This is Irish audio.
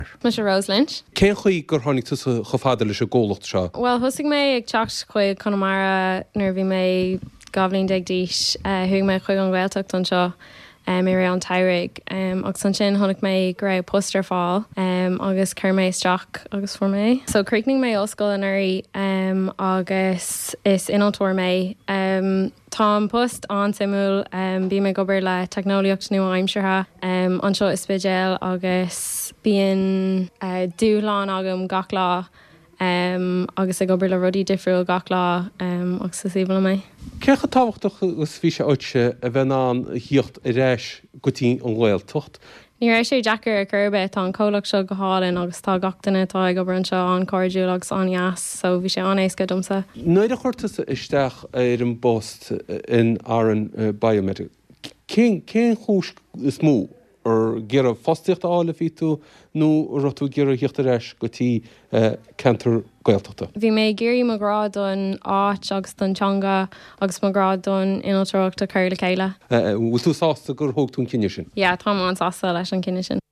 Mas Rose Lynch. Cén chuí gur tháinig tú chofáda leis a ggólacht seo? Well, thusig mé ag teacht chuig Connemara nuair bhí mé goblin deag díis thuig mé chuig an Gaeltacht an seo mé ré an Tairig agus san sin tháinig mé go raibh poster fáil agus chuir mé isteach agus for mé. So críicning mé oscail an airí agus is inaltóir mé tá an post an simú bí mé gobar le technoliacht nu aimimsethe an seo is spidéal agus bíon dúláán agam gach lá agus ag gobar le rudí difriúil gach lá agus is íbal mé. Cecha táhachtach gus bhí sé áitse a bheith an hiocht i réis gotí an Gaeltacht? Ní éis sé Jackar a churbe tá an cólaach seo go hálinn agus tá gachtainna tá ag gobar an seo an cordú agus an jaas, so bhí sé an éasca domsa. Nuair a chuirtas isteach ar an bost in Aran Biomedic, cén chúis is mó ar gur a fostíocht ála ví tú nó rotú gur a hiocht a réis gotí cantar Gaeltachta? Bhí mé géirí marrád don áit agus don teanga agus marrád don inaltóachta chuir le chéile. Bhfuil tú sásta gur thóg tún cinne sin? Ja, tá an sásta leis an cinne sin.